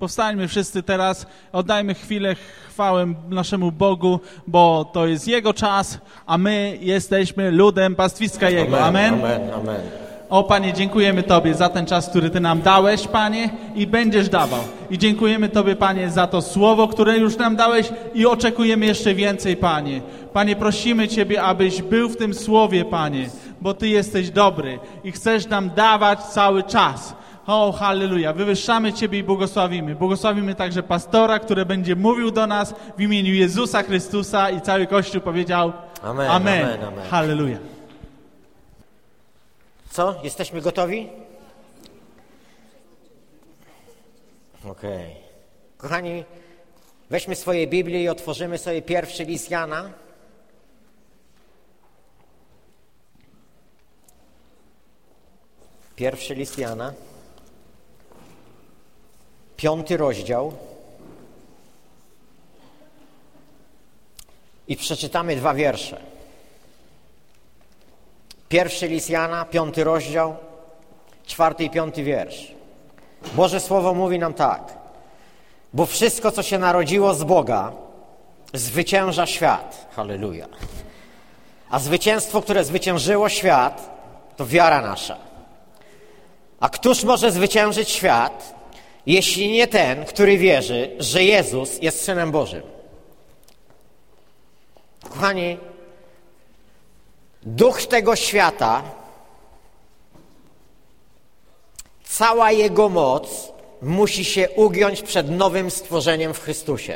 Powstańmy wszyscy teraz, oddajmy chwilę chwałę naszemu Bogu, bo to jest Jego czas, a my jesteśmy ludem pastwiska Jego. Amen. Amen, amen. O Panie, dziękujemy Tobie za ten czas, który Ty nam dałeś, Panie, i będziesz dawał. I dziękujemy Tobie, Panie, za to słowo, które już nam dałeś i oczekujemy jeszcze więcej, Panie. Panie, prosimy Ciebie, abyś był w tym słowie, Panie, bo Ty jesteś dobry i chcesz nam dawać cały czas. O, halleluja. Wywyższamy Ciebie i błogosławimy. Błogosławimy także pastora, który będzie mówił do nas w imieniu Jezusa Chrystusa i cały Kościół powiedział Amen, amen. amen, amen. Halleluja. Co? Jesteśmy gotowi? Okej. Kochani, weźmy swoje Biblię i otworzymy sobie pierwszy list Jana. Pierwszy list Jana. 5 rozdział. I przeczytamy 2 wiersze. Pierwszy list Jana, 5 rozdział, 4 i 5 wiersz. Boże Słowo mówi nam tak. Bo wszystko, co się narodziło z Boga, zwycięża świat. Halleluja. A zwycięstwo, które zwyciężyło świat, to wiara nasza. A któż może zwyciężyć świat, jeśli nie ten, który wierzy, że Jezus jest Synem Bożym? Kochani, duch tego świata, cała jego moc musi się ugiąć przed nowym stworzeniem w Chrystusie.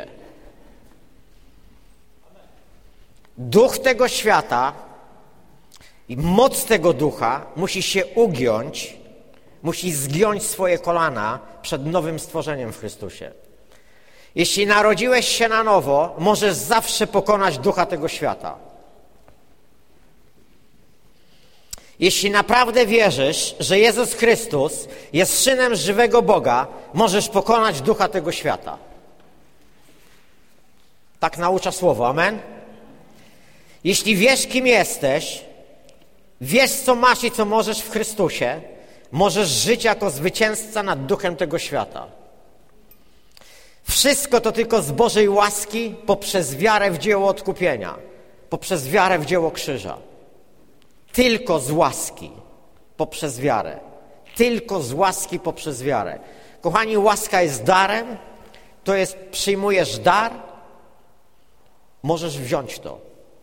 Duch tego świata i moc tego ducha musi się ugiąć, musi zgiąć swoje kolana przed nowym stworzeniem w Chrystusie. Jeśli narodziłeś się na nowo, możesz zawsze pokonać ducha tego świata. Jeśli naprawdę wierzysz, że Jezus Chrystus jest Synem żywego Boga, możesz pokonać ducha tego świata. Tak naucza Słowo. Amen? Jeśli wiesz, kim jesteś, wiesz, co masz i co możesz w Chrystusie, możesz żyć jako zwycięzca nad duchem tego świata. Wszystko to tylko z Bożej łaski poprzez wiarę w dzieło odkupienia, poprzez wiarę w dzieło krzyża. Tylko z łaski poprzez wiarę. Tylko z łaski poprzez wiarę. Kochani, łaska jest darem, to jest, przyjmujesz dar, możesz wziąć to.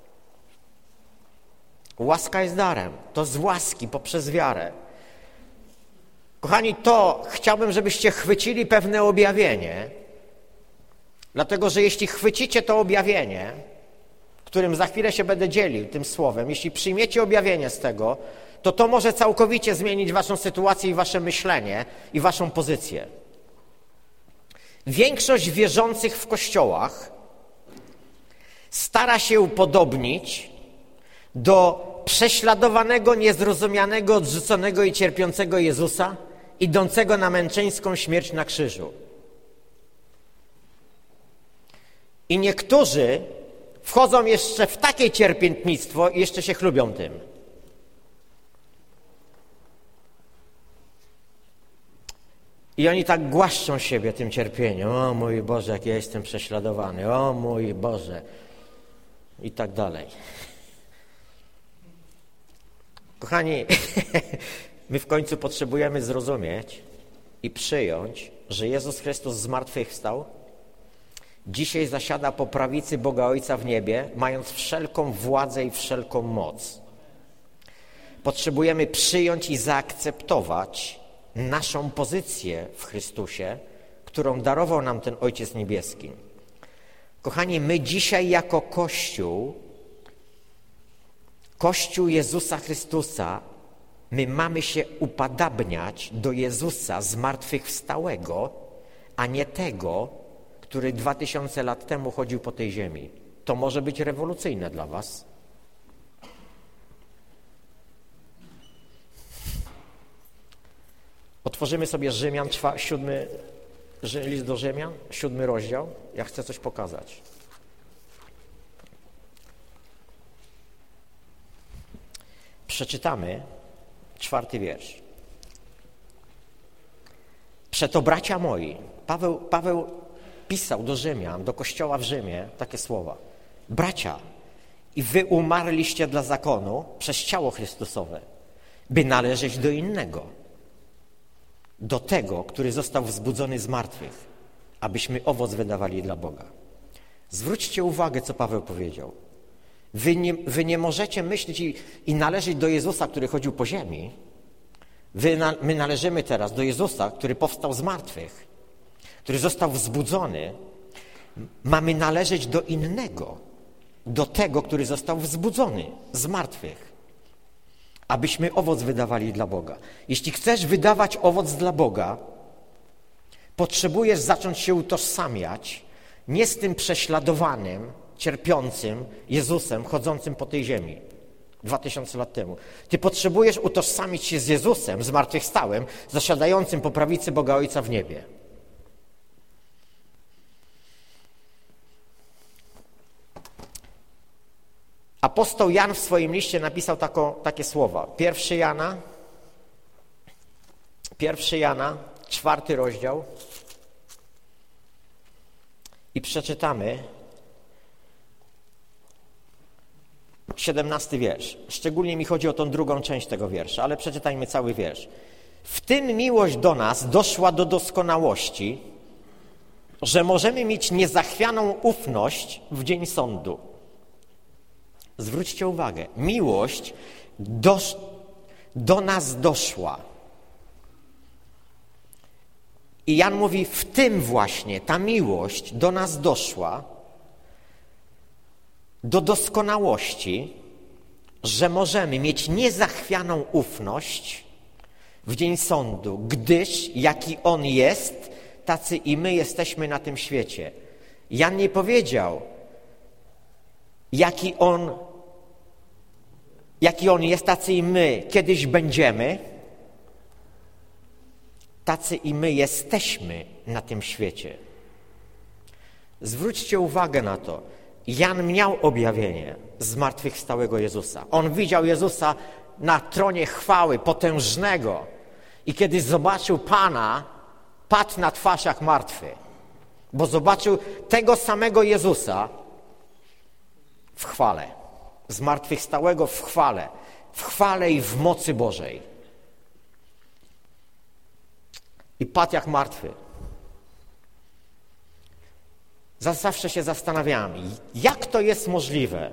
Łaska jest darem, to z łaski poprzez wiarę. Kochani, to chciałbym, żebyście chwycili pewne objawienie, dlatego, że jeśli chwycicie to objawienie, którym za chwilę się będę dzielił tym słowem, jeśli przyjmiecie objawienie z tego, to może całkowicie zmienić waszą sytuację i wasze myślenie i waszą pozycję. Większość wierzących w kościołach stara się upodobnić do prześladowanego, niezrozumianego, odrzuconego i cierpiącego Jezusa, idącego na męczeńską śmierć na krzyżu. I niektórzy wchodzą jeszcze w takie cierpiętnictwo i jeszcze się chlubią tym. I oni tak głaszczą siebie tym cierpieniem. O mój Boże, jak ja jestem prześladowany. O mój Boże. I tak dalej. Kochani, my w końcu potrzebujemy zrozumieć i przyjąć, że Jezus Chrystus zmartwychwstał, dzisiaj zasiada po prawicy Boga Ojca w niebie, mając wszelką władzę i wszelką moc. Potrzebujemy przyjąć i zaakceptować naszą pozycję w Chrystusie, którą darował nam ten Ojciec Niebieski. Kochani, my dzisiaj jako Kościół Jezusa Chrystusa, my mamy się upodabniać do Jezusa zmartwychwstałego, a nie tego, który 2000 lat temu chodził po tej ziemi. To może być rewolucyjne dla was. Otworzymy sobie Rzymian, 7, list do Rzymian, 7 rozdział. Ja chcę coś pokazać. Przeczytamy 4 wiersz. Przeto, bracia moi, Paweł pisał do Rzymian, do kościoła w Rzymie takie słowa. Bracia, i wy umarliście dla zakonu przez ciało Chrystusowe, by należeć do innego, do tego, który został wzbudzony z martwych, abyśmy owoc wydawali dla Boga. Zwróćcie uwagę, co Paweł powiedział. Wy nie możecie myśleć i należeć do Jezusa, który chodził po ziemi. My należymy teraz do Jezusa, który powstał z martwych, który został wzbudzony. Mamy należeć do innego, do tego, który został wzbudzony z martwych, abyśmy owoc wydawali dla Boga. Jeśli chcesz wydawać owoc dla Boga, potrzebujesz zacząć się utożsamiać nie z tym prześladowanym, cierpiącym Jezusem chodzącym po tej ziemi 2000 lat temu. Ty potrzebujesz utożsamić się z Jezusem, zmartwychwstałym, zasiadającym po prawicy Boga Ojca w niebie. Apostoł Jan w swoim liście napisał takie słowa. 1 Jana, 4 rozdział i przeczytamy 17 wiersz. Szczególnie mi chodzi o tą drugą część tego wiersza, ale przeczytajmy cały wiersz. W tym miłość do nas doszła do doskonałości, że możemy mieć niezachwianą ufność w dzień sądu. Zwróćcie uwagę, miłość do nas doszła. I Jan mówi, w tym właśnie ta miłość do nas doszła, do doskonałości, że możemy mieć niezachwianą ufność w dzień sądu, gdyż jaki On jest, tacy i my jesteśmy na tym świecie. Jan nie powiedział, jaki On jest, tacy i my kiedyś będziemy, tacy i my jesteśmy na tym świecie. Zwróćcie uwagę na to. Jan miał objawienie zmartwychwstałego Jezusa. On widział Jezusa na tronie chwały, potężnego. I kiedy zobaczył Pana, padł na twarz jak martwy. Bo zobaczył tego samego Jezusa w chwale. Zmartwychwstałego w chwale i w mocy Bożej. I padł jak martwy. Zawsze się zastanawiałem, jak to jest możliwe.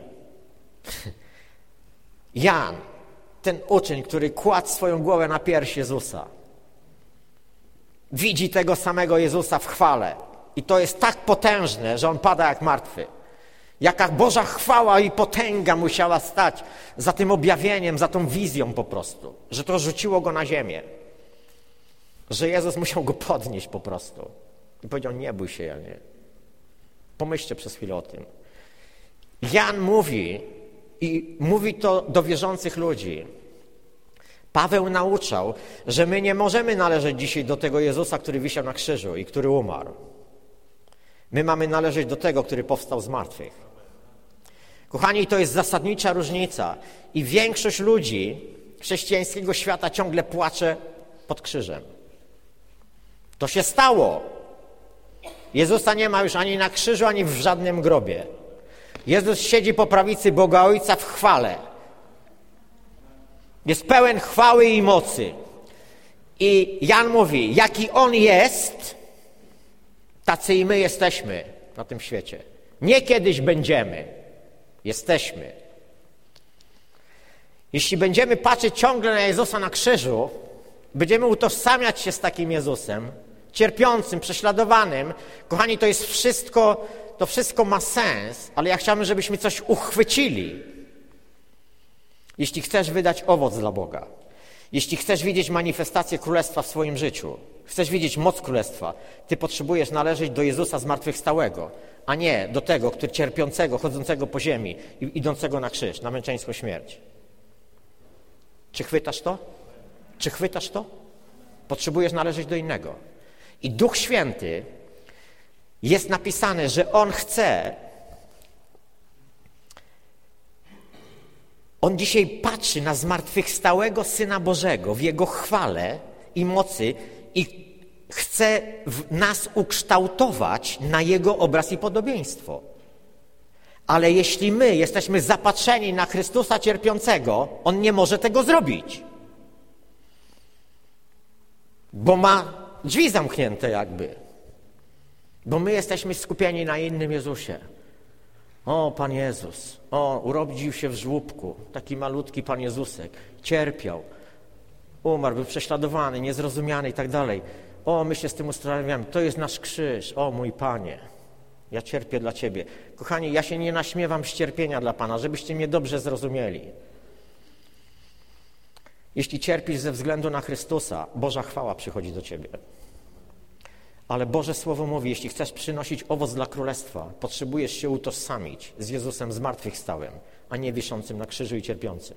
Jan, ten uczeń, który kładł swoją głowę na piersi Jezusa, widzi tego samego Jezusa w chwale. I to jest tak potężne, że on pada jak martwy. Jaka Boża chwała i potęga musiała stać za tym objawieniem, za tą wizją po prostu. Że to rzuciło go na ziemię. Że Jezus musiał go podnieść po prostu. I powiedział, nie bój się, Janie. Pomyślcie przez chwilę o tym. Jan mówi, i mówi to do wierzących ludzi. Paweł nauczał, że my nie możemy należeć dzisiaj do tego Jezusa, który wisiał na krzyżu i który umarł. My mamy należeć do tego, który powstał z martwych. Kochani, to jest zasadnicza różnica. I większość ludzi chrześcijańskiego świata ciągle płacze pod krzyżem. To się stało. Jezusa nie ma już ani na krzyżu, ani w żadnym grobie. Jezus siedzi po prawicy Boga Ojca w chwale. Jest pełen chwały i mocy. I Jan mówi, jaki On jest, tacy i my jesteśmy na tym świecie. Nie kiedyś będziemy, jesteśmy. Jeśli będziemy patrzeć ciągle na Jezusa na krzyżu, będziemy utożsamiać się z takim Jezusem, cierpiącym, prześladowanym. Kochani, to wszystko ma sens, ale ja chciałbym, żebyśmy coś uchwycili. Jeśli chcesz wydać owoc dla Boga, jeśli chcesz widzieć manifestację Królestwa w swoim życiu, chcesz widzieć moc Królestwa, ty potrzebujesz należeć do Jezusa zmartwychwstałego, a nie do tego, który cierpiącego, chodzącego po ziemi i idącego na krzyż, na męczeńską śmierć. Czy chwytasz to? Czy chwytasz to? Potrzebujesz należeć do innego. I Duch Święty, jest napisane, że On chce, On dzisiaj patrzy na zmartwychwstałego Syna Bożego w Jego chwale i mocy i chce nas ukształtować na Jego obraz i podobieństwo. Ale jeśli my jesteśmy zapatrzeni na Chrystusa cierpiącego, On nie może tego zrobić. Bo ma drzwi zamknięte jakby. Bo my jesteśmy skupieni na innym Jezusie. O, Pan Jezus, urodził się w żłóbku, taki malutki Pan Jezusek, cierpiał, umarł, był prześladowany, niezrozumiany i tak dalej. My się z tym usprawiedliwiamy, to jest nasz krzyż, mój Panie, ja cierpię dla Ciebie. Kochani, ja się nie naśmiewam z cierpienia dla Pana, żebyście mnie dobrze zrozumieli. Jeśli cierpisz ze względu na Chrystusa, Boża chwała przychodzi do Ciebie. Ale Boże Słowo mówi, jeśli chcesz przynosić owoc dla Królestwa, potrzebujesz się utożsamić z Jezusem zmartwychwstałym, a nie wiszącym na krzyżu i cierpiącym.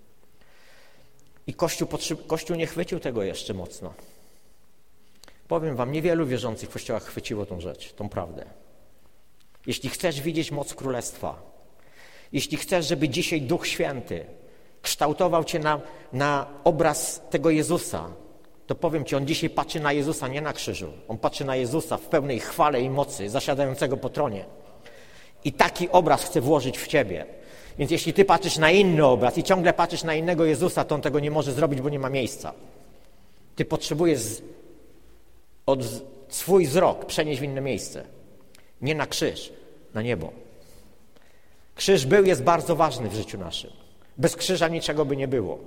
I Kościół nie chwycił tego jeszcze mocno. Powiem wam, niewielu wierzących w kościołach chwyciło tą rzecz, tą prawdę. Jeśli chcesz widzieć moc Królestwa, jeśli chcesz, żeby dzisiaj Duch Święty kształtował cię na obraz tego Jezusa, to powiem ci, on dzisiaj patrzy na Jezusa nie na krzyżu. On patrzy na Jezusa w pełnej chwale i mocy, zasiadającego po tronie. I taki obraz chce włożyć w ciebie. Więc jeśli ty patrzysz na inny obraz i ciągle patrzysz na innego Jezusa, to on tego nie może zrobić, bo nie ma miejsca. Ty potrzebujesz swój wzrok przenieść w inne miejsce. Nie na krzyż, na niebo. Krzyż jest bardzo ważny w życiu naszym. Bez krzyża niczego by nie było.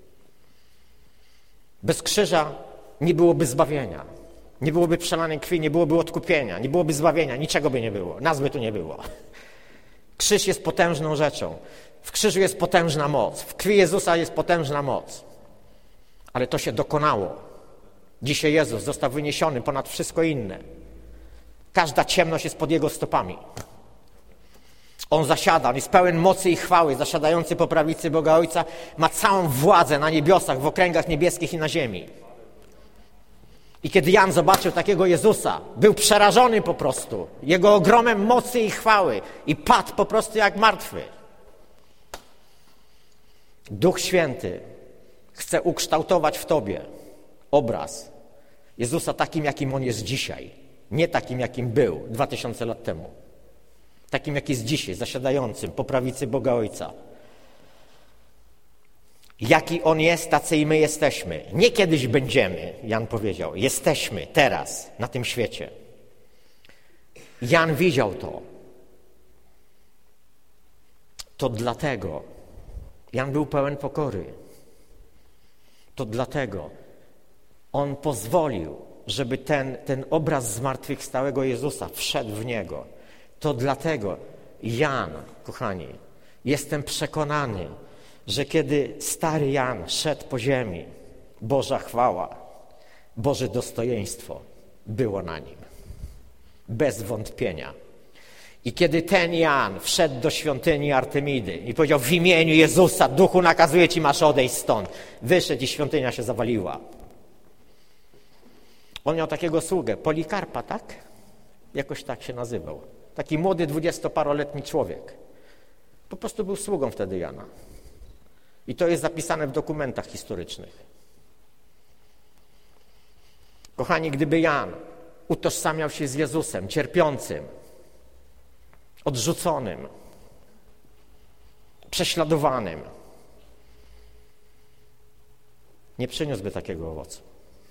Bez krzyża nie byłoby zbawienia, nie byłoby przelanej krwi, nie byłoby odkupienia, nie byłoby zbawienia, niczego by nie było, nas by tu nie było. Krzyż jest potężną rzeczą, w krzyżu jest potężna moc, w krwi Jezusa jest potężna moc, ale to się dokonało. Dzisiaj Jezus został wyniesiony ponad wszystko inne. Każda ciemność jest pod Jego stopami. On zasiada, on jest pełen mocy i chwały, zasiadający po prawicy Boga Ojca, ma całą władzę na niebiosach, w okręgach niebieskich i na ziemi. I kiedy Jan zobaczył takiego Jezusa, był przerażony po prostu Jego ogromem mocy i chwały i padł po prostu jak martwy. Duch Święty chce ukształtować w tobie obraz Jezusa takim, jakim On jest dzisiaj, nie takim, jakim był 2000 lat temu. Takim, jak jest dzisiaj, zasiadającym po prawicy Boga Ojca. Jaki On jest, tacy i my jesteśmy. Nie kiedyś będziemy, Jan powiedział. Jesteśmy teraz na tym świecie. Jan widział to. To dlatego Jan był pełen pokory. To dlatego on pozwolił, żeby ten obraz zmartwychwstałego Jezusa wszedł w niego. To dlatego Jan, kochani, jestem przekonany, że kiedy stary Jan szedł po ziemi, Boża chwała, Boże dostojeństwo było na nim. Bez wątpienia. I kiedy ten Jan wszedł do świątyni Artemidy i powiedział: w imieniu Jezusa, Duchu, nakazuję ci, masz odejść stąd. Wyszedł i świątynia się zawaliła. On miał takiego sługę, Polikarpa, tak? Jakoś tak się nazywał. Taki młody, 20-paroletni człowiek. Po prostu był sługą wtedy Jana. I to jest zapisane w dokumentach historycznych. Kochani, gdyby Jan utożsamiał się z Jezusem, cierpiącym, odrzuconym, prześladowanym, nie przyniósłby takiego owocu.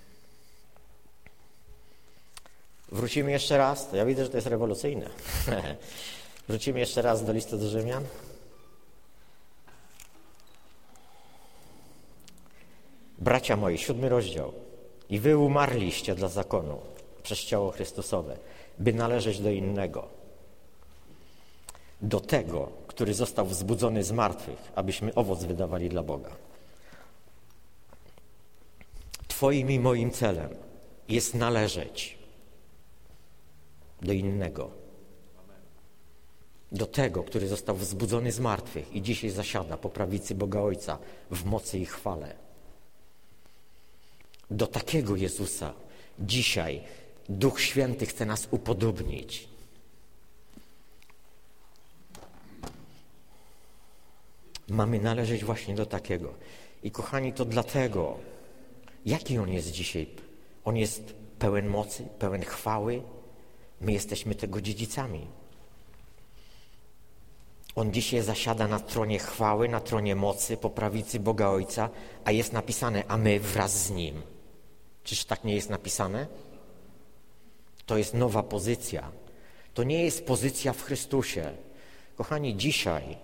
Wrócimy jeszcze raz, to ja widzę, że to jest rewolucyjne. Wrócimy jeszcze raz do listu do Rzymian. Bracia moi, 7 rozdział. I wy umarliście dla zakonu przez ciało Chrystusowe, by należeć do innego. Do tego, który został wzbudzony z martwych, abyśmy owoc wydawali dla Boga. Twoim i moim celem jest należeć do innego. Do tego, który został wzbudzony z martwych i dzisiaj zasiada po prawicy Boga Ojca w mocy i chwale. Do takiego Jezusa dzisiaj Duch Święty chce nas upodobnić. Mamy należeć właśnie do takiego. I kochani, to dlatego, jaki On jest dzisiaj? On jest pełen mocy, pełen chwały. My jesteśmy tego dziedzicami. On dzisiaj zasiada na tronie chwały, na tronie mocy, po prawicy Boga Ojca, a jest napisane, a my wraz z Nim. Czyż tak nie jest napisane? To jest nowa pozycja. To nie jest pozycja w Chrystusie. Kochani, dzisiaj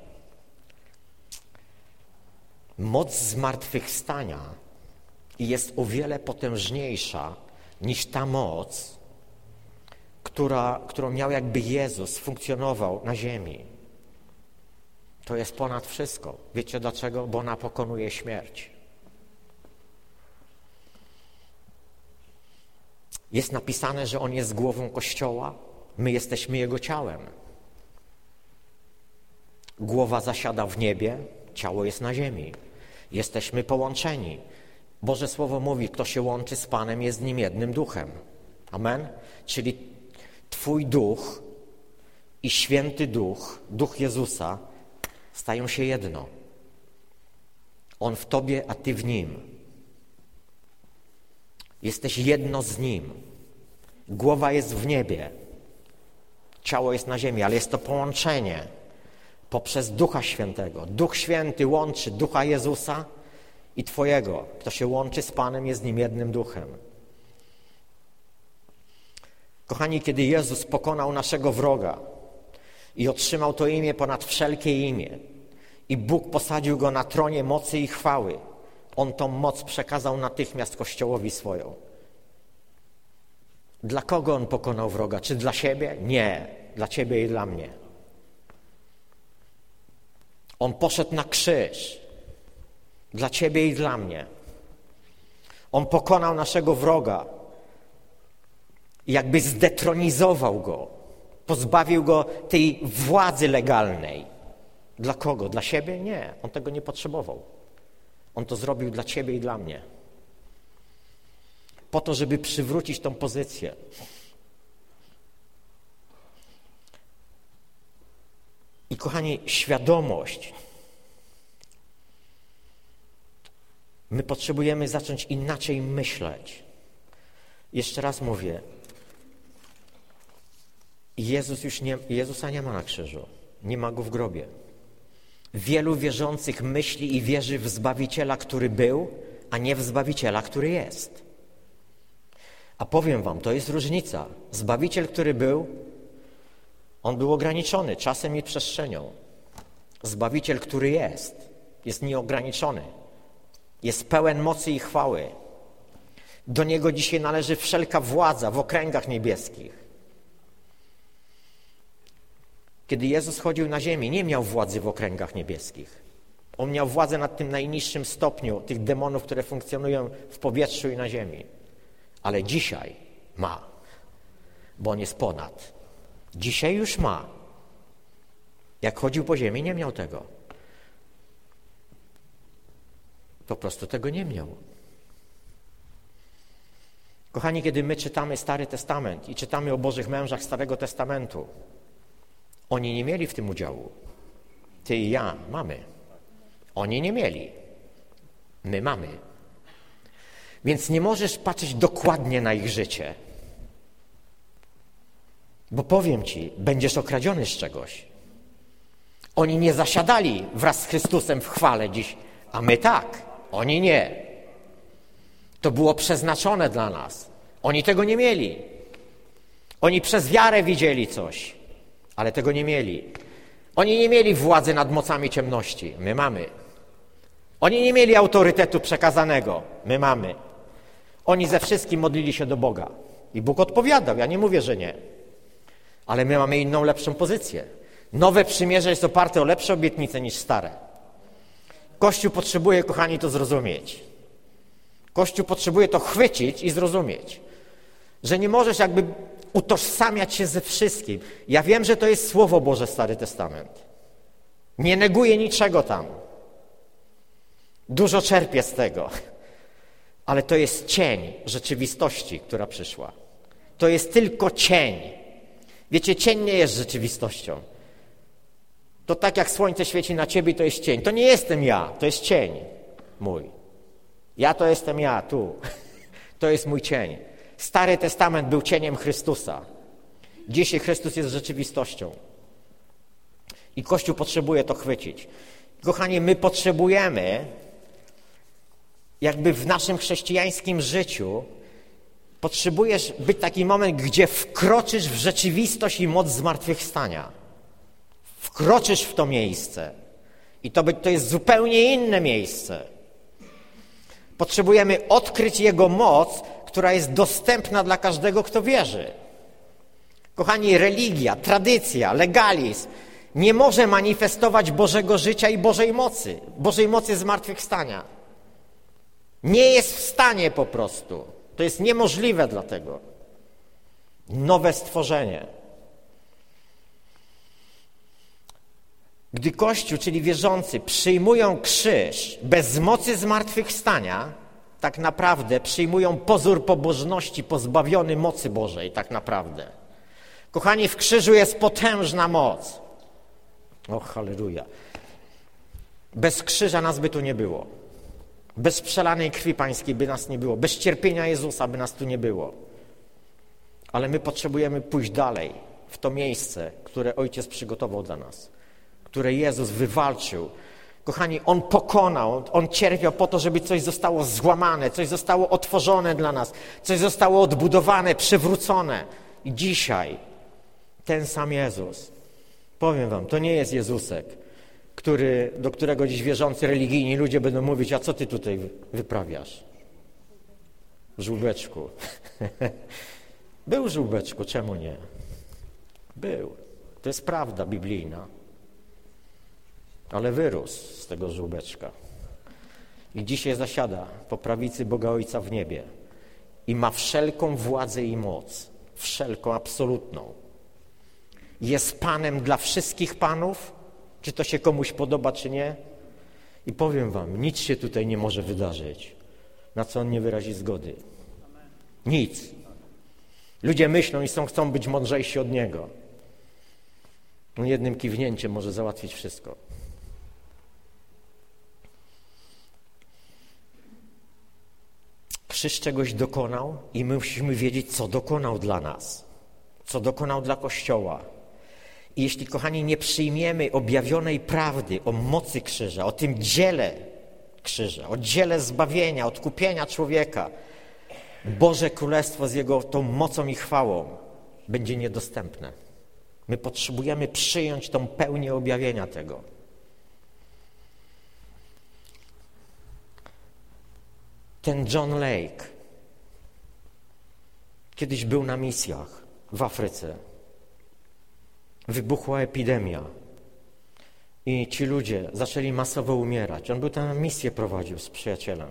moc zmartwychwstania jest o wiele potężniejsza niż ta moc, którą miał jakby Jezus, funkcjonował na ziemi. To jest ponad wszystko. Wiecie dlaczego? Bo ona pokonuje śmierć. Jest napisane, że On jest głową Kościoła, my jesteśmy Jego ciałem. Głowa zasiada w niebie, ciało jest na ziemi. Jesteśmy połączeni. Boże Słowo mówi, kto się łączy z Panem, jest z Nim jednym duchem. Amen? Czyli Twój duch i święty duch, duch Jezusa, stają się jedno. On w Tobie, a Ty w Nim. Jesteś jedno z Nim. Głowa jest w niebie. Ciało jest na ziemi, ale jest to połączenie poprzez Ducha Świętego. Duch Święty łączy Ducha Jezusa i Twojego. Kto się łączy z Panem, jest z Nim jednym duchem. Kochani, kiedy Jezus pokonał naszego wroga i otrzymał to imię ponad wszelkie imię i Bóg posadził Go na tronie mocy i chwały, On tą moc przekazał natychmiast Kościołowi swoją. Dla kogo On pokonał wroga? Czy dla siebie? Nie. Dla Ciebie i dla mnie. On poszedł na krzyż. Dla Ciebie i dla mnie. On pokonał naszego wroga. Jakby zdetronizował Go. Pozbawił Go tej władzy legalnej. Dla kogo? Dla siebie? Nie. On tego nie potrzebował. On to zrobił dla Ciebie i dla mnie. Po to, żeby przywrócić tą pozycję. I kochani, świadomość. My potrzebujemy zacząć inaczej myśleć. Jeszcze raz mówię. Jezusa nie ma na krzyżu. Nie ma Go w grobie. Wielu wierzących myśli i wierzy w Zbawiciela, który był, a nie w Zbawiciela, który jest. A powiem wam, to jest różnica. Zbawiciel, który był, on był ograniczony czasem i przestrzenią. Zbawiciel, który jest nieograniczony. Jest pełen mocy i chwały. Do Niego dzisiaj należy wszelka władza w okręgach niebieskich. Kiedy Jezus chodził na ziemi, nie miał władzy w okręgach niebieskich. On miał władzę nad tym najniższym stopniu tych demonów, które funkcjonują w powietrzu i na ziemi. Ale dzisiaj ma, bo On jest ponad. Dzisiaj już ma. Jak chodził po ziemi, nie miał tego. Po prostu tego nie miał. Kochani, kiedy my czytamy Stary Testament i czytamy o Bożych mężach Starego Testamentu, oni nie mieli w tym udziału. Ty i ja mamy. Oni nie mieli. My mamy. Więc nie możesz patrzeć dokładnie na ich życie. Bo powiem Ci, będziesz okradziony z czegoś. Oni nie zasiadali wraz z Chrystusem w chwale dziś, a my tak. Oni nie. To było przeznaczone dla nas. Oni tego nie mieli. Oni przez wiarę widzieli coś, ale tego nie mieli. Oni nie mieli władzy nad mocami ciemności. My mamy. Oni nie mieli autorytetu przekazanego. My mamy. Oni ze wszystkim modlili się do Boga. I Bóg odpowiadał. Ja nie mówię, że nie. Ale my mamy inną, lepszą pozycję. Nowe przymierze jest oparte o lepsze obietnice niż stare. Kościół potrzebuje, kochani, to zrozumieć. Kościół potrzebuje to chwycić i zrozumieć. Że nie możesz jakby utożsamiać się ze wszystkim. Ja wiem, że to jest Słowo Boże, Stary Testament. Nie neguję niczego tam. Dużo czerpię z tego. Ale to jest cień rzeczywistości, która przyszła. To jest tylko cień. Wiecie, cień nie jest rzeczywistością. To tak jak słońce świeci na ciebie, to jest cień. To nie jestem ja, to jest cień mój. Ja to jestem ja, tu. To jest mój cień. Stary Testament był cieniem Chrystusa. Dzisiaj Chrystus jest rzeczywistością. I Kościół potrzebuje to chwycić. Kochani, my potrzebujemy jakby w naszym chrześcijańskim życiu potrzebujesz być taki moment, gdzie wkroczysz w rzeczywistość i moc zmartwychwstania. Wkroczysz w to miejsce. I to jest zupełnie inne miejsce. Potrzebujemy odkryć Jego moc, która jest dostępna dla każdego, kto wierzy. Kochani, religia, tradycja, legalizm nie może manifestować Bożego życia i Bożej mocy zmartwychwstania. Nie jest w stanie po prostu. To jest niemożliwe dlatego. Nowe stworzenie. Gdy Kościół, czyli wierzący, przyjmują krzyż bez mocy zmartwychwstania, tak naprawdę przyjmują pozór pobożności pozbawiony mocy Bożej, tak naprawdę. Kochani, w krzyżu jest potężna moc. O, halleluja. Bez krzyża nas by tu nie było. Bez przelanej krwi Pańskiej by nas nie było. Bez cierpienia Jezusa by nas tu nie było. Ale my potrzebujemy pójść dalej, w to miejsce, które Ojciec przygotował dla nas, które Jezus wywalczył. Kochani, On pokonał, On cierpiał po to, żeby coś zostało złamane, coś zostało otworzone dla nas, coś zostało odbudowane, przywrócone. I dzisiaj ten sam Jezus, powiem wam, to nie jest Jezusek, do którego dziś wierzący religijni ludzie będą mówić, a co ty tutaj wyprawiasz? W żółbeczku. Był w żółbeczku, czemu nie? Był. To jest prawda biblijna. Ale wyrósł z tego żółbeczka. I dzisiaj zasiada po prawicy Boga Ojca w niebie. I ma wszelką władzę i moc. Wszelką, absolutną. Jest Panem dla wszystkich panów, czy to się komuś podoba, czy nie. I powiem wam, nic się tutaj nie może wydarzyć, na co On nie wyrazi zgody. Nic. Ludzie myślą i chcą być mądrzejsi od Niego. On jednym kiwnięciem może załatwić wszystko. Krzyż czegoś dokonał i my musimy wiedzieć, co dokonał dla nas. Co dokonał dla Kościoła. I jeśli, kochani, nie przyjmiemy objawionej prawdy o mocy krzyża, o tym dziele krzyża, o dziele zbawienia, odkupienia człowieka, Boże Królestwo z Jego tą mocą i chwałą będzie niedostępne. My potrzebujemy przyjąć tą pełnię objawienia tego. Ten John Lake kiedyś był na misjach w Afryce. Wybuchła epidemia i ci ludzie zaczęli masowo umierać. On był tam misję prowadził z przyjacielem.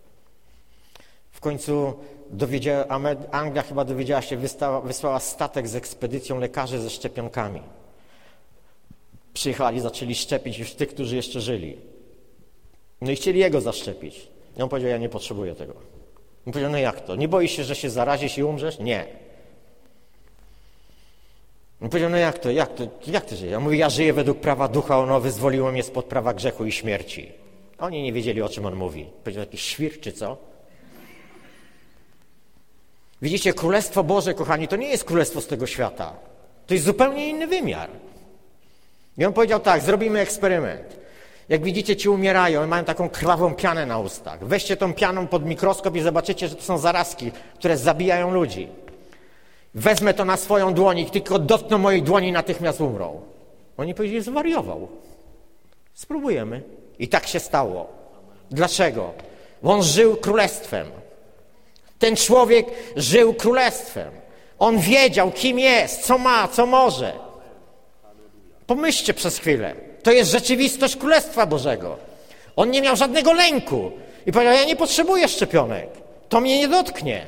W końcu Anglia chyba dowiedziała się, wysłała statek z ekspedycją lekarzy ze szczepionkami. Przyjechali, zaczęli szczepić już tych, którzy jeszcze żyli. No i chcieli jego zaszczepić. I on powiedział, ja nie potrzebuję tego. On powiedział, no jak to? Nie boisz się, że się zarazisz i umrzesz? Nie. On powiedział, no jak ty żyjesz? Ja mówię, ja żyję według prawa ducha, ono wyzwoliło mnie spod prawa grzechu i śmierci. Oni nie wiedzieli, o czym on mówi. Powiedział, jakiś świr czy co? Widzicie, Królestwo Boże, kochani, to nie jest królestwo z tego świata. To jest zupełnie inny wymiar. I on powiedział tak, zrobimy eksperyment. Jak widzicie, ci umierają i mają taką krwawą pianę na ustach. Weźcie tą pianą pod mikroskop i zobaczycie, że to są zarazki, które zabijają ludzi. Wezmę to na swoją dłoń i tylko dotkną mojej dłoni, natychmiast umrą. Oni powiedzieli, zwariował. Spróbujemy. I tak się stało. Dlaczego? Bo on żył królestwem. Ten człowiek żył królestwem. On wiedział, kim jest, co ma, co może. Pomyślcie przez chwilę. To jest rzeczywistość Królestwa Bożego. On nie miał żadnego lęku. I powiedział, ja nie potrzebuję szczepionek. To mnie nie dotknie.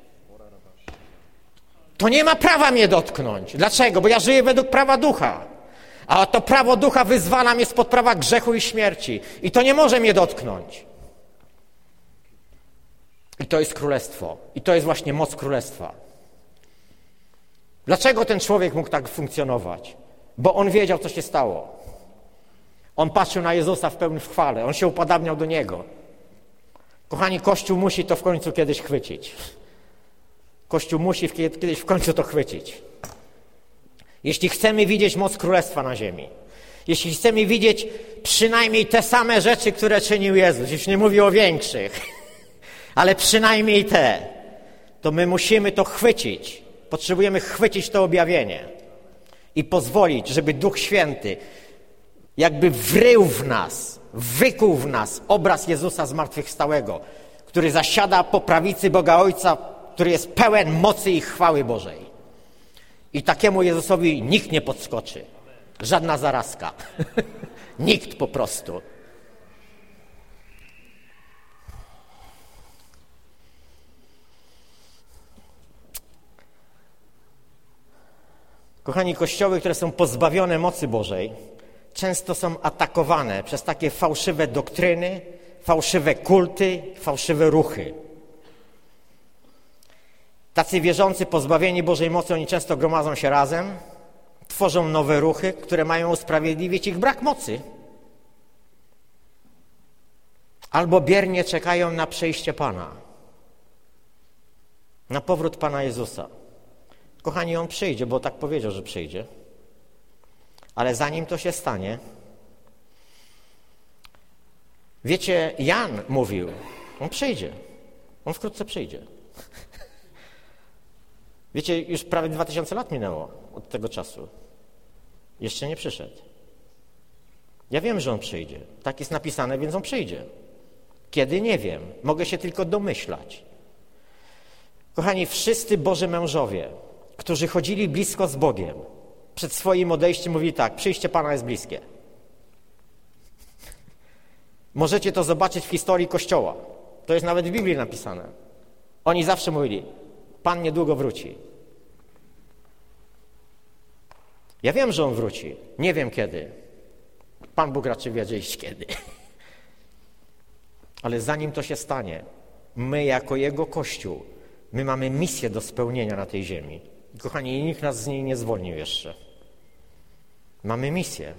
To nie ma prawa mnie dotknąć. Dlaczego? Bo ja żyję według prawa ducha. A to prawo ducha wyzwala mnie spod prawa grzechu i śmierci. I to nie może mnie dotknąć. I to jest królestwo. I to jest właśnie moc królestwa. Dlaczego ten człowiek mógł tak funkcjonować? Bo on wiedział, co się stało. On patrzył na Jezusa w pełnym chwale. On się upodabniał do Niego. Kochani, Kościół musi to w końcu kiedyś chwycić. Kościół musi kiedyś w końcu to chwycić. Jeśli chcemy widzieć moc Królestwa na ziemi, jeśli chcemy widzieć przynajmniej te same rzeczy, które czynił Jezus, już nie mówię o większych, ale przynajmniej te, to my musimy to chwycić. Potrzebujemy chwycić to objawienie i pozwolić, żeby Duch Święty jakby wrył w nas, wykuł w nas obraz Jezusa zmartwychwstałego, który zasiada po prawicy Boga Ojca, który jest pełen mocy i chwały Bożej. I takiemu Jezusowi nikt nie podskoczy. Żadna zarazka. Nikt po prostu. Kochani, kościoły, które są pozbawione mocy Bożej, często są atakowane przez takie fałszywe doktryny, fałszywe kulty, fałszywe ruchy. Tacy wierzący, pozbawieni Bożej mocy, oni często gromadzą się razem, tworzą nowe ruchy, które mają usprawiedliwić ich brak mocy. Albo biernie czekają na przyjście Pana, na powrót Pana Jezusa. Kochani, On przyjdzie, bo tak powiedział, że przyjdzie. Ale zanim to się stanie, wiecie, Jan mówił, On przyjdzie, On wkrótce przyjdzie. Wiecie, już prawie 2000 lat minęło od tego czasu. Jeszcze nie przyszedł. Ja wiem, że On przyjdzie. Tak jest napisane, więc On przyjdzie. Kiedy? Nie wiem. Mogę się tylko domyślać. Kochani, wszyscy Boży mężowie, którzy chodzili blisko z Bogiem, przed swoim odejściem mówili tak, przyjście Pana jest bliskie. Możecie to zobaczyć w historii Kościoła. To jest nawet w Biblii napisane. Oni zawsze mówili, Pan niedługo wróci. Ja wiem, że On wróci. Nie wiem kiedy. Pan Bóg raczej wiedzieć kiedy. Ale zanim to się stanie, my jako Jego Kościół, my mamy misję do spełnienia na tej ziemi. I kochani, nikt nas z niej nie zwolnił jeszcze. Mamy misję.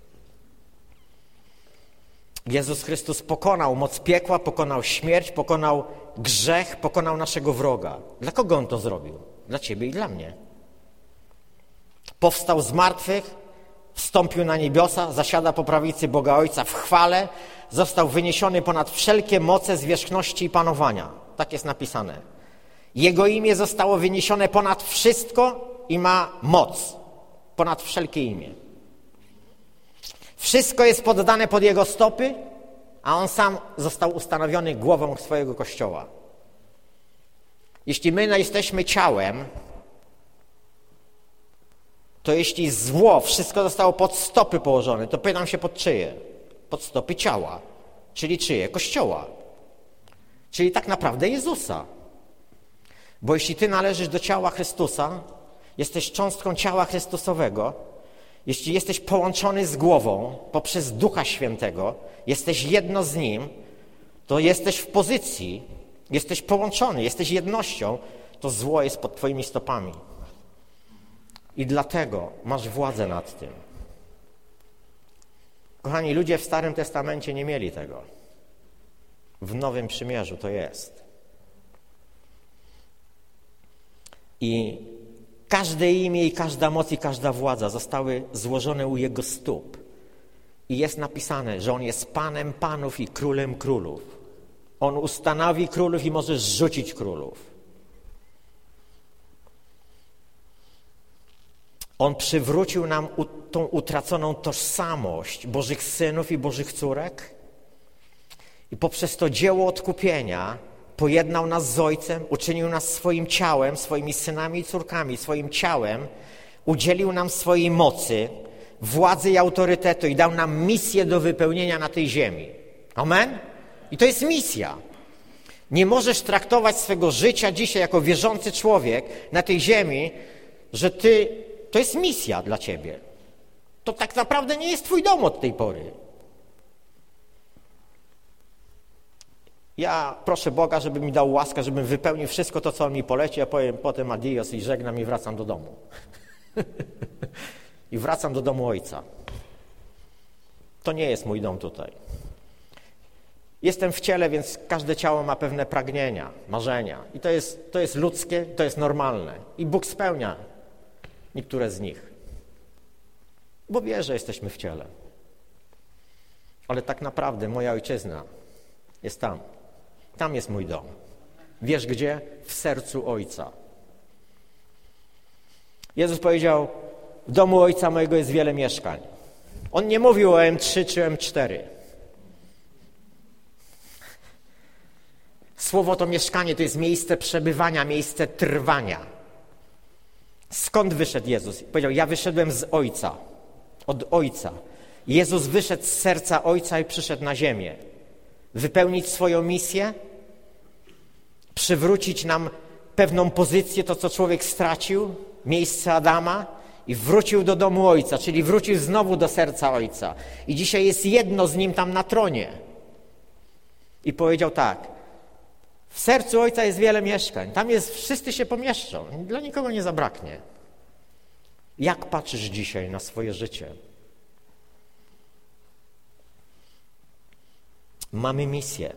Jezus Chrystus pokonał moc piekła, pokonał śmierć, pokonał grzech, pokonał naszego wroga. Dla kogo On to zrobił? Dla ciebie i dla mnie. Powstał z martwych, wstąpił na niebiosa, zasiada po prawicy Boga Ojca w chwale, został wyniesiony ponad wszelkie moce zwierzchności i panowania. Tak jest napisane. Jego imię zostało wyniesione ponad wszystko i ma moc. Ponad wszelkie imię. Wszystko jest poddane pod Jego stopy, a On sam został ustanowiony głową swojego Kościoła. Jeśli my jesteśmy ciałem, to jeśli zło, wszystko zostało pod stopy położone, to pytam się pod czyje? Pod stopy ciała. Czyli czyje? Kościoła. Czyli tak naprawdę Jezusa. Bo jeśli ty należysz do ciała Chrystusa, jesteś cząstką ciała Chrystusowego, jeśli jesteś połączony z głową poprzez Ducha Świętego, jesteś jedno z Nim, to jesteś w pozycji, jesteś połączony, jesteś jednością, to zło jest pod twoimi stopami. I dlatego masz władzę nad tym. Kochani, ludzie w Starym Testamencie nie mieli tego. W Nowym Przymierzu to jest. I każde imię i każda moc i każda władza zostały złożone u Jego stóp. I jest napisane, że On jest Panem panów i Królem królów. On ustanowi królów i może zrzucić królów. On przywrócił nam tą utraconą tożsamość Bożych synów i Bożych córek i poprzez to dzieło odkupienia pojednał nas z Ojcem, uczynił nas swoim ciałem, swoimi synami i córkami, swoim ciałem, udzielił nam swojej mocy, władzy i autorytetu i dał nam misję do wypełnienia na tej ziemi. Amen? I to jest misja. Nie możesz traktować swego życia dzisiaj jako wierzący człowiek na tej ziemi, że to jest misja dla ciebie. To tak naprawdę nie jest twój dom od tej pory. Ja proszę Boga, żeby mi dał łaskę, żebym wypełnił wszystko to, co On mi poleci, a powiem potem adios i żegnam i wracam do domu. I wracam do domu Ojca. To nie jest mój dom tutaj. Jestem w ciele, więc każde ciało ma pewne pragnienia, marzenia. I to jest ludzkie, to jest normalne. I Bóg spełnia niektóre z nich. Bo wie, że jesteśmy w ciele. Ale tak naprawdę moja ojczyzna jest tam. Tam jest mój dom. Wiesz gdzie? W sercu Ojca. Jezus powiedział, w domu Ojca mojego jest wiele mieszkań. On nie mówił o M3 czy M4. Słowo to mieszkanie, to jest miejsce przebywania, miejsce trwania. Skąd wyszedł Jezus? Powiedział, ja wyszedłem z Ojca, od Ojca. Jezus wyszedł z serca Ojca i przyszedł na ziemię. Wypełnić swoją misję, przywrócić nam pewną pozycję, to co człowiek stracił, miejsce Adama i wrócił do domu Ojca, czyli wrócił znowu do serca Ojca. I dzisiaj jest jedno z Nim tam na tronie. I powiedział tak, w sercu Ojca jest wiele mieszkań, tam jest, wszyscy się pomieszczą, dla nikogo nie zabraknie. Jak patrzysz dzisiaj na swoje życie? Mamy misję.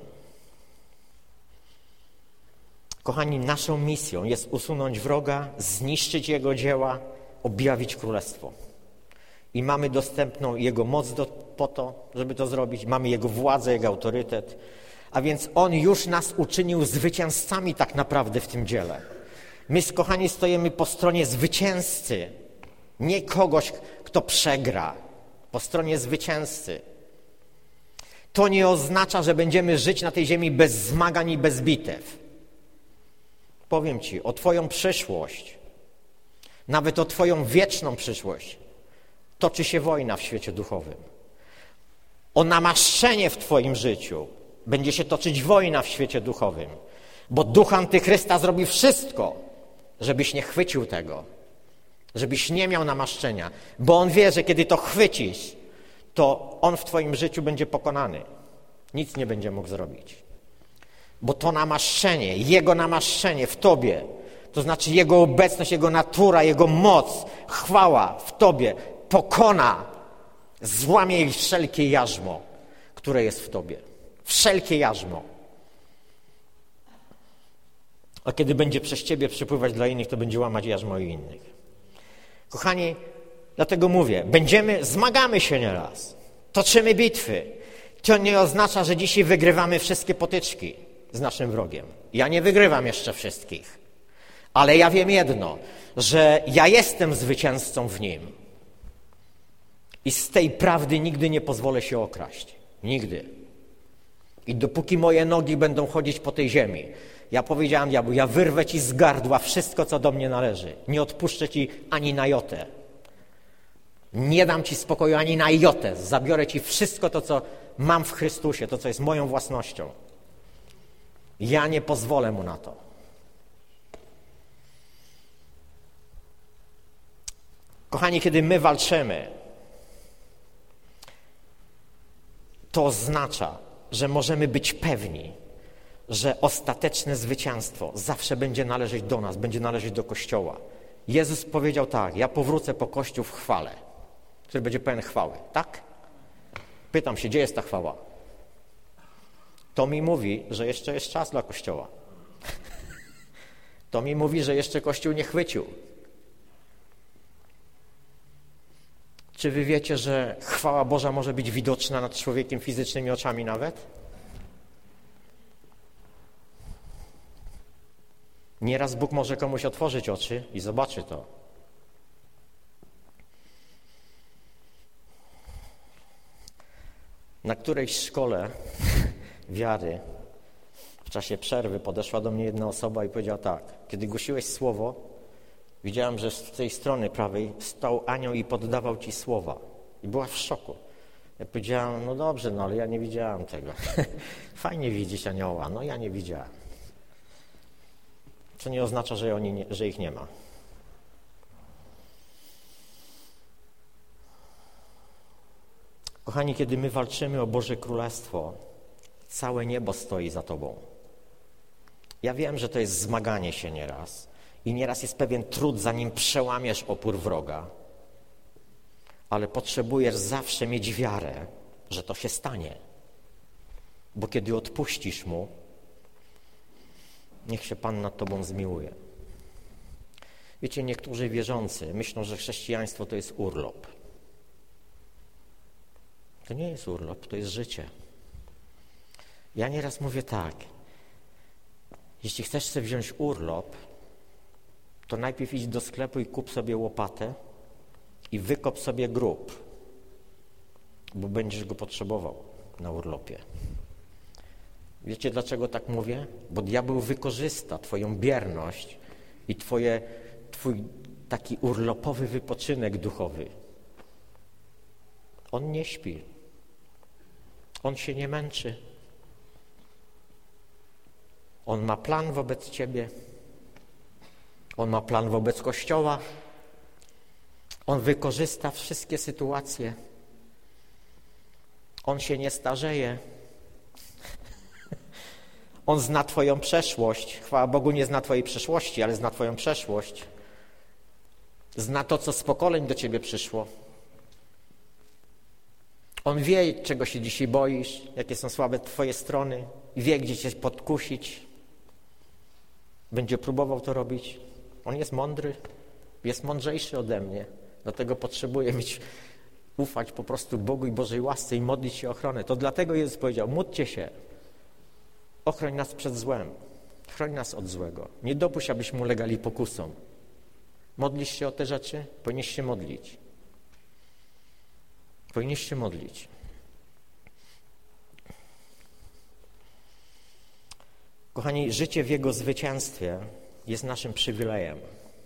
Kochani, naszą misją jest usunąć wroga, zniszczyć jego dzieła, objawić królestwo. I mamy dostępną jego moc po to, żeby to zrobić. Mamy jego władzę, jego autorytet. A więc on już nas uczynił zwycięzcami tak naprawdę w tym dziele. My, kochani, stoimy po stronie zwycięzcy. Nie kogoś, kto przegra. Po stronie zwycięzcy. To nie oznacza, że będziemy żyć na tej ziemi bez zmagań i bez bitew. Powiem Ci, o Twoją przyszłość, nawet o Twoją wieczną przyszłość, toczy się wojna w świecie duchowym. O namaszczenie w Twoim życiu będzie się toczyć wojna w świecie duchowym, bo duch Antychrysta zrobi wszystko, żebyś nie chwycił tego, żebyś nie miał namaszczenia, bo on wie, że kiedy to chwycisz, to on w Twoim życiu będzie pokonany. Nic nie będzie mógł zrobić. Bo to namaszczenie, Jego namaszczenie w Tobie, to znaczy Jego obecność, Jego natura, Jego moc, chwała w Tobie pokona, złamie wszelkie jarzmo, które jest w Tobie. Wszelkie jarzmo. A kiedy będzie przez Ciebie przepływać dla innych, to będzie łamać jarzmo i innych. Kochani, dlatego mówię, zmagamy się nieraz, toczymy bitwy. To nie oznacza, że dzisiaj wygrywamy wszystkie potyczki z naszym wrogiem. Ja nie wygrywam jeszcze wszystkich. Ale ja wiem jedno, że ja jestem zwycięzcą w Nim. I z tej prawdy nigdy nie pozwolę się okraść. Nigdy. I dopóki moje nogi będą chodzić po tej ziemi, ja powiedziałem diabłu, ja wyrwę Ci z gardła wszystko, co do mnie należy. Nie odpuszczę Ci ani na jotę. Nie dam Ci spokoju ani na jotę. Zabiorę Ci wszystko to, co mam w Chrystusie, to, co jest moją własnością. Ja nie pozwolę Mu na to. Kochani, kiedy my walczymy, to oznacza, że możemy być pewni, że ostateczne zwycięstwo zawsze będzie należeć do nas, będzie należeć do Kościoła. Jezus powiedział tak, ja powrócę po Kościół w chwale, który będzie pełen chwały, tak? Pytam się, gdzie jest ta chwała? To mi mówi, że jeszcze jest czas dla Kościoła. To mi mówi, że jeszcze Kościół nie chwycił. Czy wy wiecie, że chwała Boża może być widoczna nad człowiekiem fizycznymi oczami nawet? Nieraz Bóg może komuś otworzyć oczy i zobaczy to. Na którejś szkole wiary w czasie przerwy podeszła do mnie jedna osoba i powiedziała tak, kiedy głosiłeś słowo, widziałem, że z tej strony prawej stał anioł i poddawał Ci słowa. I była w szoku. Ja powiedziałem, no dobrze, no ale ja nie widziałem tego. Fajnie widzieć anioła, no ja nie widziałem. Co nie oznacza, że ich nie ma. Kochani, kiedy my walczymy o Boże Królestwo, całe niebo stoi za Tobą. Ja wiem, że to jest zmaganie się nieraz i nieraz jest pewien trud, zanim przełamiesz opór wroga, ale potrzebujesz zawsze mieć wiarę, że to się stanie. Bo kiedy odpuścisz Mu, niech się Pan nad tobą zmiłuje. Wiecie, niektórzy wierzący myślą, że chrześcijaństwo to jest urlop. To nie jest urlop, to jest życie. Ja nieraz mówię tak, jeśli chcesz sobie wziąć urlop, to najpierw idź do sklepu i kup sobie łopatę i wykop sobie grób, bo będziesz go potrzebował na urlopie. Wiecie, dlaczego tak mówię? Bo diabeł wykorzysta twoją bierność i twój taki urlopowy wypoczynek duchowy. On nie śpi. On się nie męczy. On ma plan wobec ciebie. On ma plan wobec Kościoła. On wykorzysta wszystkie sytuacje. On się nie starzeje. On zna twoją przeszłość. Chwała Bogu, nie zna twojej przeszłości, ale zna twoją przeszłość. Zna to, co z pokoleń do ciebie przyszło. On wie, czego się dzisiaj boisz, jakie są słabe twoje strony. Wie, gdzie cię podkusić. Będzie próbował to robić. On jest mądry, jest mądrzejszy ode mnie. Dlatego potrzebuję ufać po prostu Bogu i Bożej łasce i modlić się o ochronę. To dlatego Jezus powiedział, módlcie się. Ochroń nas przed złem. Chroń nas od złego. Nie dopuść, abyśmy ulegali pokusom. Modlisz się o te rzeczy? Powinieneś się modlić. Powinieneś się modlić. Kochani, życie w Jego zwycięstwie jest naszym przywilejem.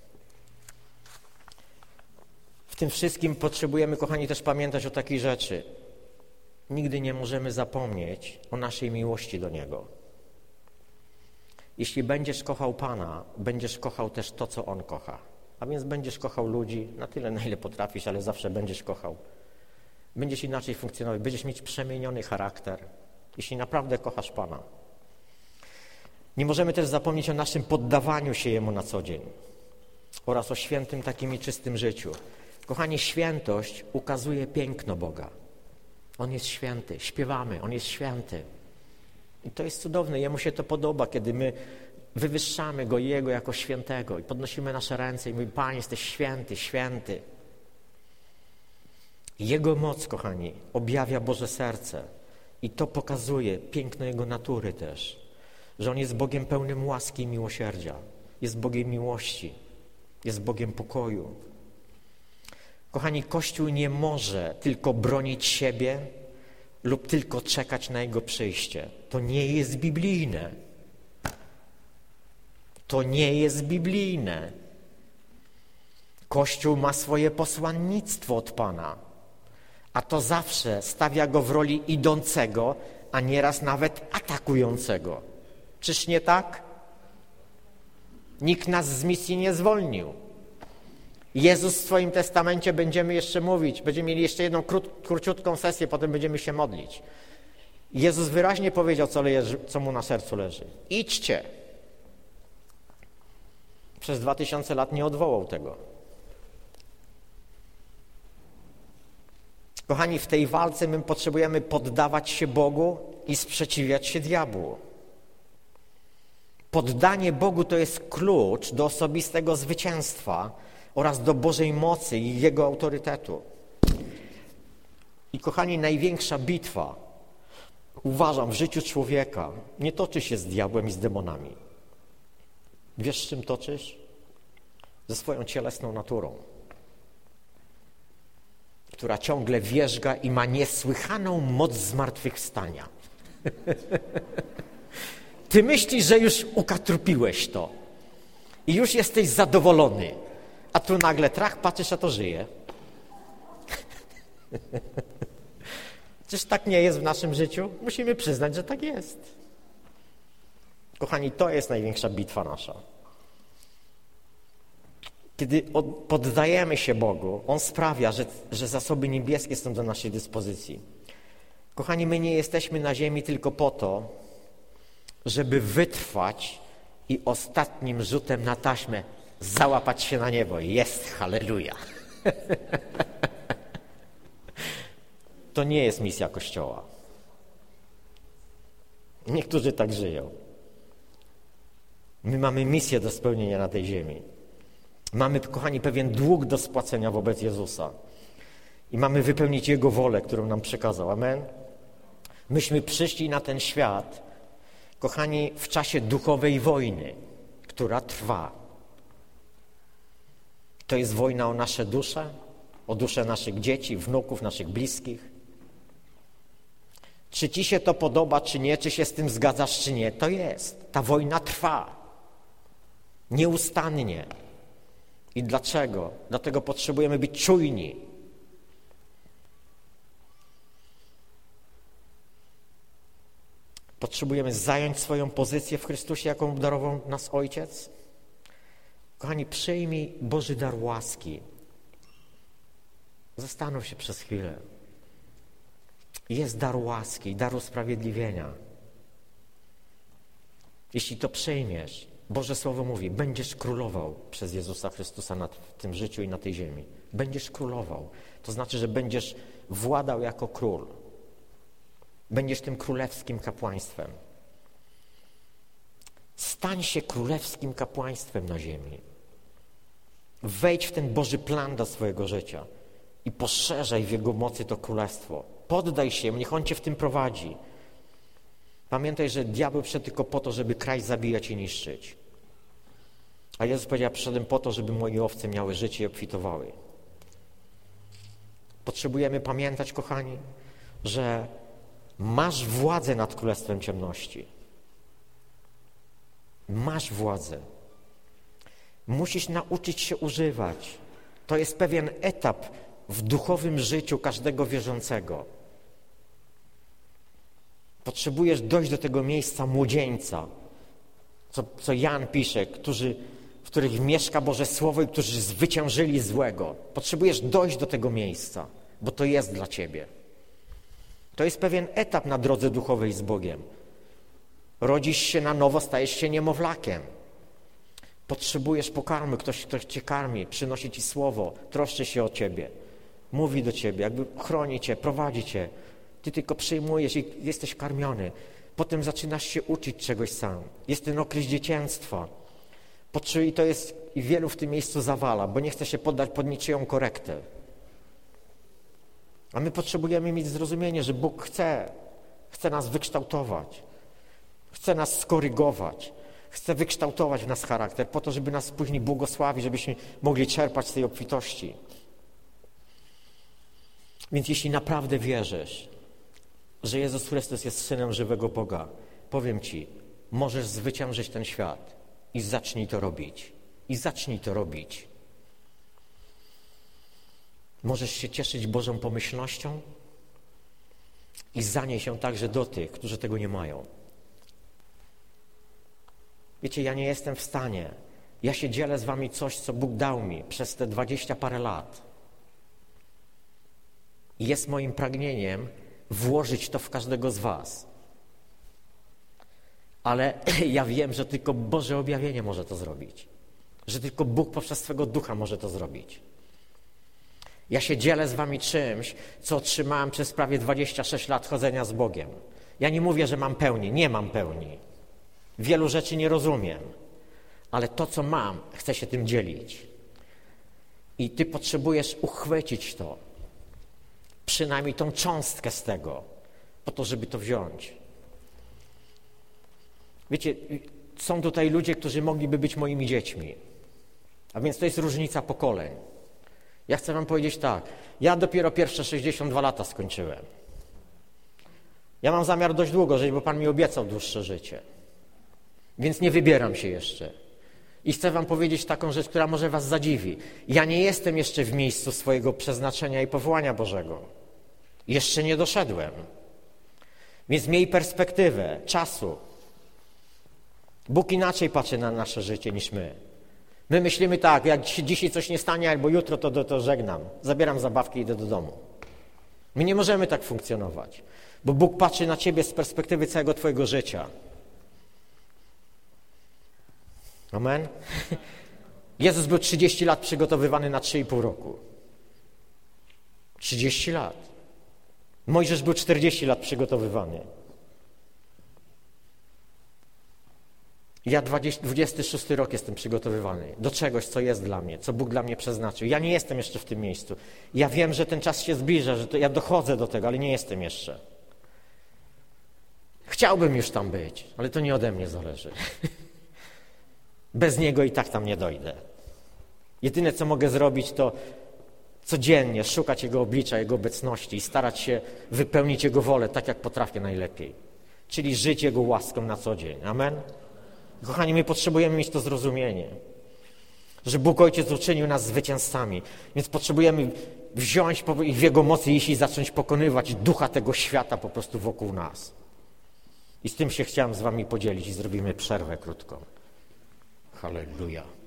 W tym wszystkim potrzebujemy, kochani, też pamiętać o takiej rzeczy. Nigdy nie możemy zapomnieć o naszej miłości do Niego. Jeśli będziesz kochał Pana, będziesz kochał też to, co On kocha. A więc będziesz kochał ludzi na tyle, na ile potrafisz, ale zawsze będziesz kochał. Będziesz inaczej funkcjonować, będziesz mieć przemieniony charakter, jeśli naprawdę kochasz Pana. Nie możemy też zapomnieć o naszym poddawaniu się Jemu na co dzień oraz o świętym takim i czystym życiu. Kochani, świętość ukazuje piękno Boga. On jest święty, śpiewamy, On jest święty. I to jest cudowne, Jemu się to podoba, kiedy my wywyższamy Go, Jego jako świętego i podnosimy nasze ręce i mówimy, Panie, jesteś święty, święty. Jego moc, kochani, objawia Boże serce i to pokazuje piękno Jego natury też, że On jest Bogiem pełnym łaski i miłosierdzia, jest Bogiem miłości, jest Bogiem pokoju. Kochani, Kościół nie może tylko bronić siebie lub tylko czekać na Jego przyjście. To nie jest biblijne. To nie jest biblijne. Kościół ma swoje posłannictwo od Pana, a to zawsze stawia go w roli idącego, a nieraz nawet atakującego. Czyż nie tak? Nikt nas z misji nie zwolnił. Jezus w swoim testamencie, będziemy jeszcze mówić, będziemy mieli jeszcze jedną króciutką sesję, potem będziemy się modlić. Jezus wyraźnie powiedział, co Mu na sercu leży. Idźcie. Przez 2000 lat nie odwołał tego. Kochani, w tej walce my potrzebujemy poddawać się Bogu i sprzeciwiać się diabłu. Poddanie Bogu to jest klucz do osobistego zwycięstwa oraz do Bożej mocy i Jego autorytetu. I kochani, największa bitwa, uważam, w życiu człowieka nie toczy się z diabłem i z demonami. Wiesz, z czym toczysz? Ze swoją cielesną naturą, która ciągle wierzga i ma niesłychaną moc zmartwychwstania. Ty myślisz, że już ukatrupiłeś to i już jesteś zadowolony, a tu nagle trach, patrzysz, a to żyje. Czyż tak nie jest w naszym życiu? Musimy przyznać, że tak jest. Kochani, to jest największa bitwa nasza. Kiedy poddajemy się Bogu, On sprawia, że zasoby niebieskie są do naszej dyspozycji. Kochani, my nie jesteśmy na ziemi tylko po to, żeby wytrwać i ostatnim rzutem na taśmę załapać się na niebo. Jest, halleluja. To nie jest misja Kościoła. Niektórzy tak żyją. My mamy misję do spełnienia na tej ziemi. Mamy, kochani, pewien dług do spłacenia wobec Jezusa. I mamy wypełnić Jego wolę, którą nam przekazał. Amen? Myśmy przyszli na ten świat, kochani, w czasie duchowej wojny, która trwa. To jest wojna o nasze dusze, o dusze naszych dzieci, wnuków, naszych bliskich. Czy ci się to podoba, czy nie, czy się z tym zgadzasz, czy nie, to jest. Ta wojna trwa. Nieustannie. I dlaczego? Dlatego potrzebujemy być czujni. Potrzebujemy zająć swoją pozycję w Chrystusie, jaką obdarował nas Ojciec. Kochani, przyjmij Boży dar łaski. Zastanów się przez chwilę. Jest dar łaski, dar usprawiedliwienia. Jeśli to przyjmiesz, Boże Słowo mówi, będziesz królował przez Jezusa Chrystusa w tym życiu i na tej ziemi. Będziesz królował. To znaczy, że będziesz władał jako król. Będziesz tym królewskim kapłaństwem. Stań się królewskim kapłaństwem na ziemi. Wejdź w ten Boży plan dla swojego życia i poszerzaj w Jego mocy to królestwo. Poddaj się, niech On cię w tym prowadzi. Pamiętaj, że diabeł przyszedł tylko po to, żeby kraść, zabijać i niszczyć. A Jezus powiedział, ja przyszedłem po to, żeby moje owce miały życie i obfitowały. Potrzebujemy pamiętać, kochani, że masz władzę nad królestwem ciemności. Masz władzę. Musisz nauczyć się używać. To jest pewien etap w duchowym życiu każdego wierzącego. Potrzebujesz dojść do tego miejsca młodzieńca, co Jan pisze, w których mieszka Boże Słowo i którzy zwyciężyli złego. Potrzebujesz dojść do tego miejsca, bo to jest dla ciebie. To jest pewien etap na drodze duchowej z Bogiem. Rodzisz się na nowo, stajesz się niemowlakiem. Potrzebujesz pokarmu, ktoś cię karmi, przynosi ci słowo, troszczy się o ciebie, mówi do ciebie, jakby chroni cię, prowadzi cię. Ty tylko przyjmujesz i jesteś karmiony. Potem zaczynasz się uczyć czegoś sam. Jest ten okres dziecięctwa. I to jest, i wielu w tym miejscu zawala, bo nie chce się poddać pod niczyją korektę. A my potrzebujemy mieć zrozumienie, że Bóg chce nas wykształtować, chce nas skorygować, chce wykształtować w nas charakter, po to, żeby nas później błogosławić, żebyśmy mogli czerpać z tej obfitości. Więc jeśli naprawdę wierzysz, że Jezus Chrystus jest Synem żywego Boga, powiem Ci, możesz zwyciężyć ten świat i zacznij to robić. I zacznij to robić. Możesz się cieszyć Bożą pomyślnością i zanieś się także do tych, którzy tego nie mają. Wiecie, ja nie jestem w stanie. Ja się dzielę z wami coś, co Bóg dał mi przez te 20 parę lat. I jest moim pragnieniem włożyć to w każdego z was. Ale ja wiem, że tylko Boże objawienie może to zrobić. Że tylko Bóg poprzez swego Ducha może to zrobić. Ja się dzielę z wami czymś, co otrzymałem przez prawie 26 lat chodzenia z Bogiem. Ja nie mówię, że mam pełni. Nie mam pełni. Wielu rzeczy nie rozumiem. Ale to, co mam, chcę się tym dzielić. I ty potrzebujesz uchwycić to. Przynajmniej tą cząstkę z tego, po to, żeby to wziąć. Wiecie, są tutaj ludzie, którzy mogliby być moimi dziećmi. A więc to jest różnica pokoleń. Ja chcę wam powiedzieć tak, ja dopiero pierwsze 62 lata skończyłem. Ja mam zamiar dość długo żyć, bo Pan mi obiecał dłuższe życie. Więc nie wybieram się jeszcze. I chcę wam powiedzieć taką rzecz, która może was zadziwi. Ja nie jestem jeszcze w miejscu swojego przeznaczenia i powołania Bożego. Jeszcze nie doszedłem. Więc miej perspektywę czasu. Bóg inaczej patrzy na nasze życie niż my. My myślimy tak, jak się dzisiaj coś nie stanie, albo jutro, to żegnam. Zabieram zabawki i idę do domu. My nie możemy tak funkcjonować, bo Bóg patrzy na ciebie z perspektywy całego twojego życia. Amen? Jezus był 30 lat przygotowywany na 3,5 roku. 30 lat. Mojżesz był 40 lat przygotowywany. Ja 26 rok jestem przygotowywany do czegoś, co jest dla mnie, co Bóg dla mnie przeznaczył. Ja nie jestem jeszcze w tym miejscu. Ja wiem, że ten czas się zbliża, że ja dochodzę do tego, ale nie jestem jeszcze. Chciałbym już tam być, ale to nie ode mnie zależy. Bez Niego i tak tam nie dojdę. Jedyne, co mogę zrobić, to codziennie szukać Jego oblicza, Jego obecności i starać się wypełnić Jego wolę tak, jak potrafię najlepiej. Czyli żyć Jego łaską na co dzień. Amen? Kochani, my potrzebujemy mieć to zrozumienie, że Bóg Ojciec uczynił nas zwycięzcami, więc potrzebujemy wziąć i w Jego mocy iść i zacząć pokonywać ducha tego świata po prostu wokół nas. I z tym się chciałem z wami podzielić i zrobimy przerwę krótką. Halleluja.